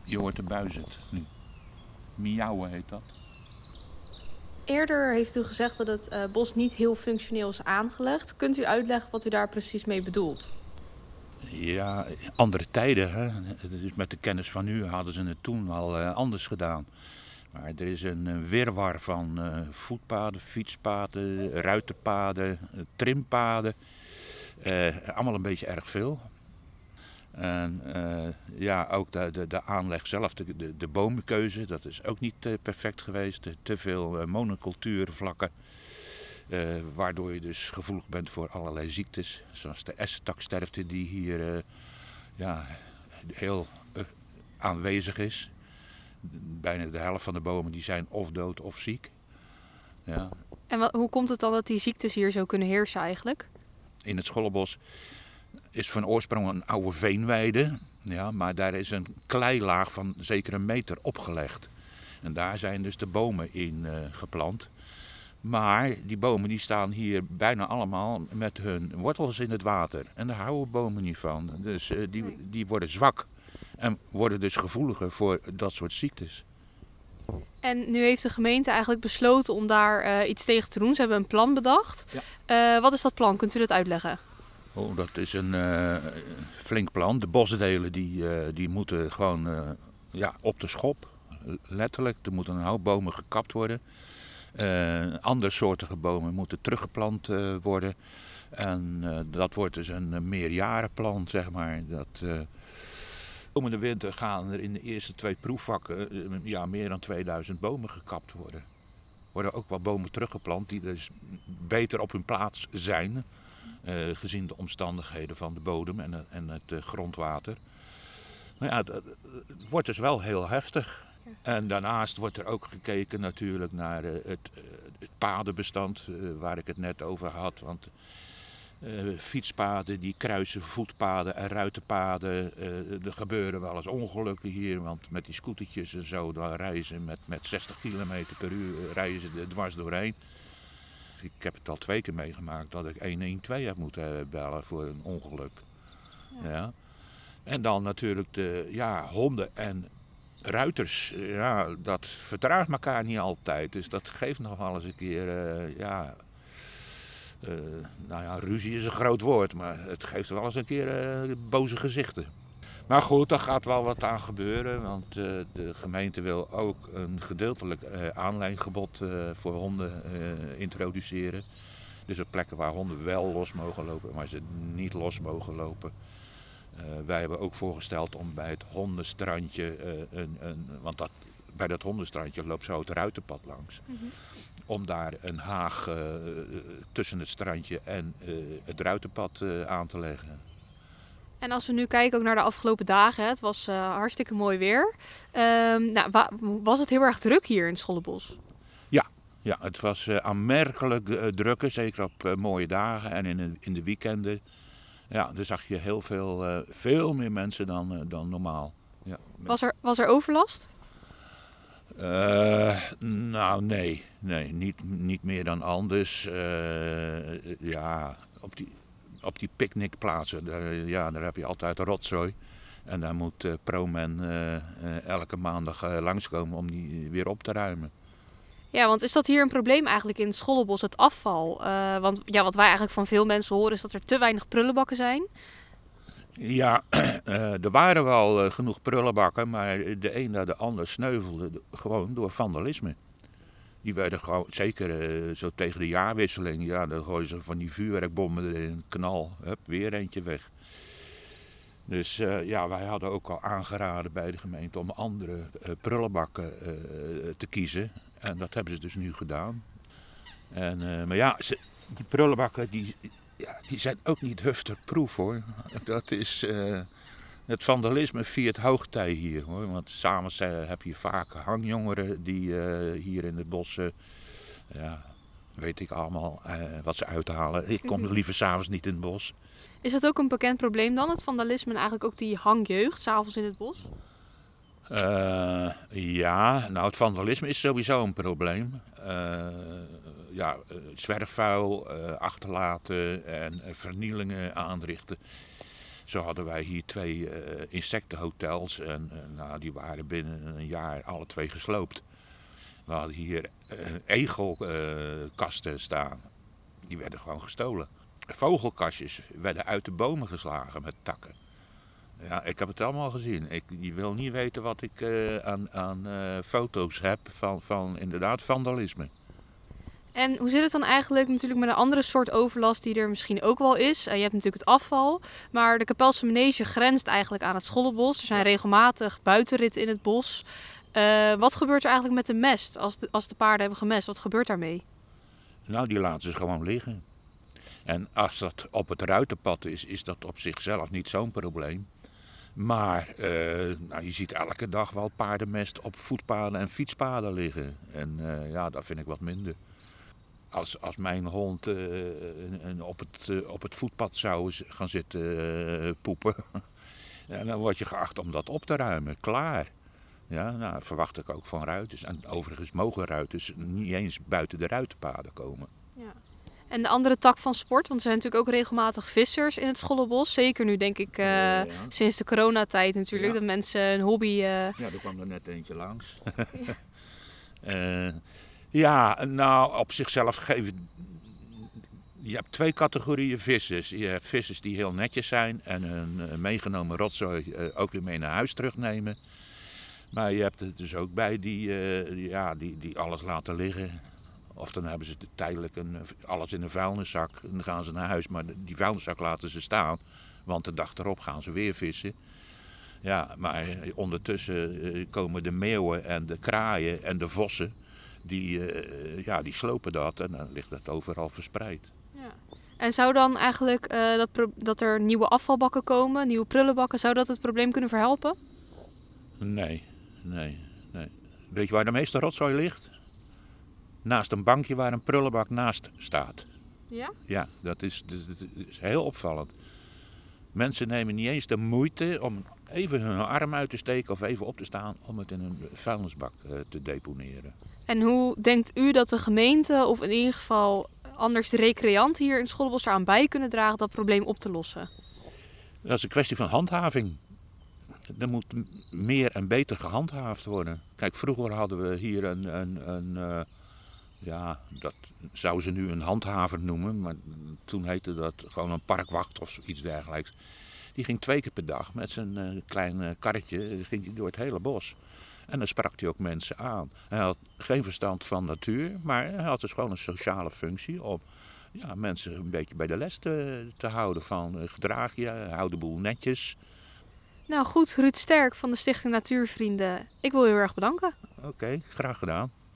Je hoort de buizerd nu. Miauwen heet dat. Eerder heeft u gezegd dat het bos niet heel functioneel is aangelegd. Kunt u uitleggen wat u daar precies mee bedoelt? Ja, andere tijden. Hè? Dus met de kennis van nu hadden ze het toen al anders gedaan. Maar er is een wirwar van voetpaden, fietspaden, ruiterpaden, trimpaden. Allemaal een beetje erg veel. En ja, ook de aanleg zelf, de bomenkeuze, dat is ook niet perfect geweest. Te veel monocultuurvlakken. Waardoor je dus gevoelig bent voor allerlei ziektes. Zoals de essentaksterfte die hier ja, heel aanwezig is. Bijna de helft van de bomen die zijn of dood of ziek. Ja. En hoe komt het dan dat die ziektes hier zo kunnen heersen eigenlijk? In het Schollenbos is van oorsprong een oude veenweide. Ja, maar daar is een kleilaag van zeker 1 meter opgelegd. En daar zijn dus de bomen in geplant. Maar die bomen die staan hier bijna allemaal met hun wortels in het water. En daar houden bomen niet van. Dus die worden zwak. En worden dus gevoeliger voor dat soort ziektes. En nu heeft de gemeente eigenlijk besloten om daar iets tegen te doen. Ze hebben een plan bedacht. Ja. Wat is dat plan? Kunt u dat uitleggen? Oh, dat is een flink plan. De bosdelen die moeten gewoon op de schop. Letterlijk, er moeten een hoop bomen gekapt worden. Andersoortige bomen moeten teruggeplant worden. En dat wordt dus een meerjarenplan, zeg maar. Komende winter gaan er in de eerste 2 proefvakken meer dan 2000 bomen gekapt worden. Er worden ook wel bomen teruggeplant die dus beter op hun plaats zijn. Gezien de omstandigheden van de bodem en het grondwater. Maar ja, het wordt dus wel heel heftig. En daarnaast wordt er ook gekeken natuurlijk naar het padenbestand waar ik het net over had. Want fietspaden die kruisen voetpaden en ruitenpaden. Er gebeuren wel eens ongelukken hier, want met die scootertjes en zo, dan rijden ze met 60 km per uur rijden ze er dwars doorheen. Ik heb het al 2 keer meegemaakt dat ik 112 heb moeten bellen voor een ongeluk. Ja. En dan natuurlijk de honden en ruiters, dat verdraagt elkaar niet altijd. Dus dat geeft nog wel eens een keer, ruzie is een groot woord, maar het geeft wel eens een keer boze gezichten. Maar goed, daar gaat wel wat aan gebeuren, want de gemeente wil ook een gedeeltelijk aanlijngebod voor honden introduceren. Dus op plekken waar honden wel los mogen lopen, maar ze niet los mogen lopen. Wij hebben ook voorgesteld om bij het hondenstrandje, want bij dat hondenstrandje loopt zo het ruitenpad langs. Mm-hmm. Om daar een haag tussen het strandje en het ruitenpad aan te leggen. En als we nu kijken ook naar de afgelopen dagen, het was hartstikke mooi weer. Was het heel erg druk hier in het Schollenbos? Ja, het was aanmerkelijk drukker, zeker op mooie dagen en in de weekenden. Ja, daar zag je heel veel meer mensen dan normaal. Ja. Was er overlast? Nou, nee, niet meer dan anders. Op die picknickplaatsen, daar heb je altijd rotzooi. En daar moet ProMen elke maandag langskomen om die weer op te ruimen. Ja, want is dat hier een probleem eigenlijk in het Schollenbos, het afval? Want wat wij eigenlijk van veel mensen horen is dat er te weinig prullenbakken zijn. Ja, er waren wel genoeg prullenbakken, maar de een na de ander sneuvelde gewoon door vandalisme. Die werden gewoon, zeker zo tegen de jaarwisseling, dan gooien ze van die vuurwerkbommen erin, knal, hup, weer eentje weg. Dus wij hadden ook al aangeraden bij de gemeente om andere prullenbakken te kiezen. En dat hebben ze dus nu gedaan. Die prullenbakken die zijn ook niet hufterproof hoor. Dat is het vandalisme viert hoogtij hier hoor. Want s'avonds heb je vaak hangjongeren die hier in het bos, weet ik allemaal wat ze uithalen. Ik kom liever s'avonds niet in het bos. Is dat ook een bekend probleem dan, het vandalisme en eigenlijk ook die hangjeugd s'avonds in het bos? Het vandalisme is sowieso een probleem. Zwerfvuil achterlaten en vernielingen aanrichten. Zo hadden wij hier 2 insectenhotels en nou, die waren binnen een jaar alle 2 gesloopt. We hadden hier egelkasten staan. Die werden gewoon gestolen. Vogelkastjes werden uit de bomen geslagen met takken. Ja, ik heb het allemaal gezien. Je wil niet weten wat ik aan foto's heb van inderdaad vandalisme. En hoe zit het dan eigenlijk natuurlijk met een andere soort overlast die er misschien ook wel is? Je hebt natuurlijk het afval, maar de Kapelse Manege grenst eigenlijk aan het Schollenbos. Er zijn regelmatig buitenritten in het bos. Wat gebeurt er eigenlijk met de mest als de paarden hebben gemest? Wat gebeurt daarmee? Nou, die laten ze gewoon liggen. En als dat op het ruitenpad is dat op zichzelf niet zo'n probleem. Maar nou, je ziet elke dag wel paardenmest op voetpaden en fietspaden liggen. En ja, dat vind ik wat minder. Als mijn hond op het voetpad zou gaan zitten poepen, ja, dan word je geacht om dat op te ruimen. Klaar. Ja, nou, dat verwacht ik ook van ruiters. En overigens mogen ruiters niet eens buiten de ruitenpaden komen. Ja. En de andere tak van sport, want er zijn natuurlijk ook regelmatig vissers in het Schollenbos. Zeker nu denk ik sinds de coronatijd natuurlijk, dat mensen een hobby... Ja, er kwam er net eentje langs. Ja, nou op zichzelf geven... Je hebt 2 categorieën vissers. Je hebt vissers die heel netjes zijn en hun meegenomen rotzooi ook weer mee naar huis terugnemen. Maar je hebt er dus ook bij die alles laten liggen. Of dan hebben ze tijdelijk alles in een vuilniszak en dan gaan ze naar huis. Maar die vuilniszak laten ze staan, want de dag erop gaan ze weer vissen. Ja, maar ondertussen komen de meeuwen en de kraaien en de vossen. Die slopen dat en dan ligt dat overal verspreid. Ja. En zou dan eigenlijk dat er nieuwe afvalbakken komen, nieuwe prullenbakken, zou dat het probleem kunnen verhelpen? Nee. Weet je waar de meeste rotzooi ligt? Naast een bankje waar een prullenbak naast staat. Ja? Ja, dat is heel opvallend. Mensen nemen niet eens de moeite om even hun arm uit te steken of even op te staan om het in een vuilnisbak te deponeren. En hoe denkt u dat de gemeente, of in ieder geval anders de recreanten hier in Schollenbos eraan bij kunnen dragen dat probleem op te lossen? Dat is een kwestie van handhaving. Er moet meer en beter gehandhaafd worden. Kijk, vroeger hadden we hier dat zouden ze nu een handhaver noemen, maar toen heette dat gewoon een parkwacht of iets dergelijks. Die ging 2 keer per dag met zijn klein karretje ging hij door het hele bos. En dan sprak hij ook mensen aan. Hij had geen verstand van natuur, maar hij had dus gewoon een sociale functie om mensen een beetje bij de les te houden van gedraag je, hou de boel netjes. Nou goed, Ruud Sterk van de Stichting Natuurvrienden. Ik wil u heel erg bedanken. Oké, graag gedaan.